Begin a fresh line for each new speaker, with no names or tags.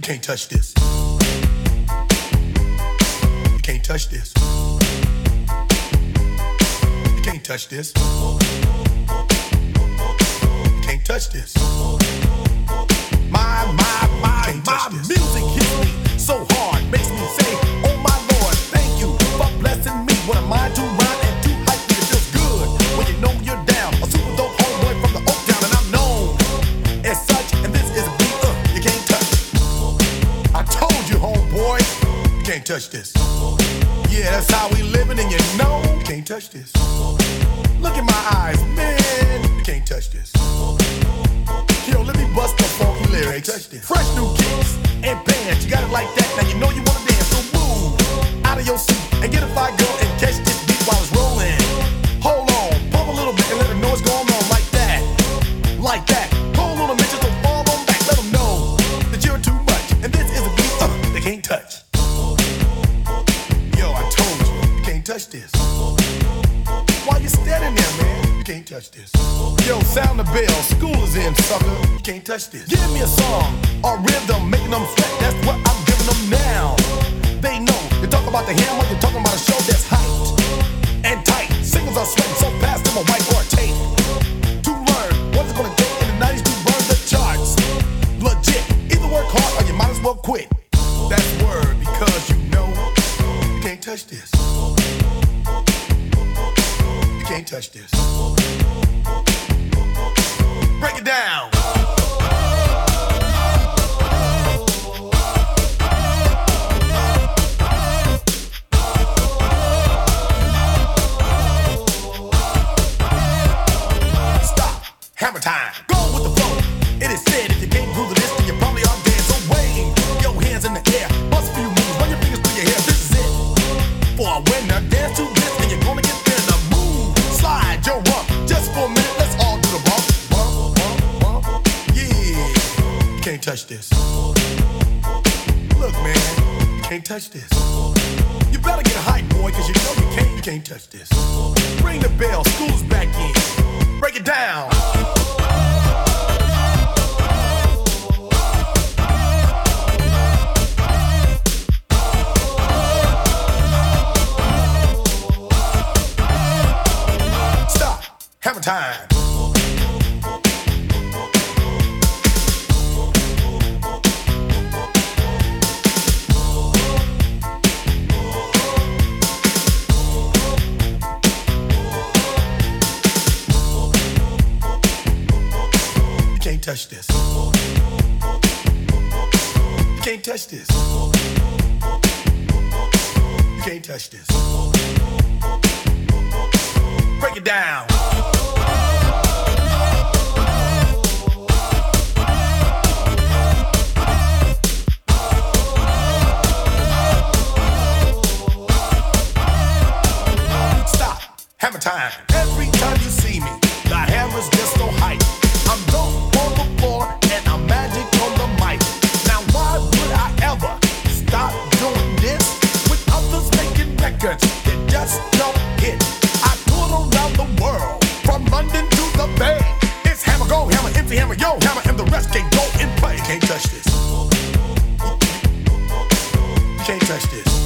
can't touch this. You can't touch this. You can't touch this. You can't touch this. My music hits me so hard, makes me say, oh my Lord, thank you for blessing me. What a mind to rhyme and to hype me, it feels good when you know you're down. A super dope homeboy from the Oak Town, and I'm known as such, and this is a beat you can't touch. I told you, homeboy, you can't touch this. Yeah, that's how we living, and you know you can't touch this. Look in my eyes, man, you can't touch this. Yo, let me bust the funky lyrics. Fresh new kicks and bands, you got it like that. Now you know you wanna dance, so move out of your seat and get a fire girl and catch this beat while it's rolling. Hold on, pump a little bit and let them know what's going on like that, like that. Hold on a minute, just don't fall on back. Let them know that you're too much, and this is a beat they can't touch. Yo, I told you can't touch this. Why you standing there, man? You can't touch this. Yo, sound the bell, school is in, sucker. You can't touch this. Give me a song, a rhythm, making them sweat. That's what I'm giving them now. They know. You talk about the hammer, you're talking about a show that's hyped and tight. Singles are sweating so fast, them a whiteboard tape. To learn what it's gonna take in the 90s to burn the charts. Legit. Either work hard or you might as well quit. That's word, because you know you can't touch this. You can't touch this. Break it down. Stop. Hammer time. Go with the flow. It is said if you can't groove to this, then you probably are dead. So wave your hands in the air. Bust a few moves. Run your fingers through your hair. This is it. For a winner, dance to this, and you're gonna get there. The move. Slide your rump. Just for a minute, let's all do the bump. Can't touch this. Look, man, you can't touch this. You better get hype, boy, cause you know you can't touch this. Ring the bell, school's back in. Break it down. Stop. Hammer time. You can't touch this. You can't touch this. You can't touch this. Break it down. Stop. Hammer time. Every time you see me, the hammer's just so hype. I'm dope on the floor and I'm magic on the mic. Now why would I ever stop doing this with others making records that just don't hit? I tour around the world, from London to the Bay. It's hammer, go hammer, empty hammer, yo hammer, and the rest can go and play. You can't touch this. You can't touch this.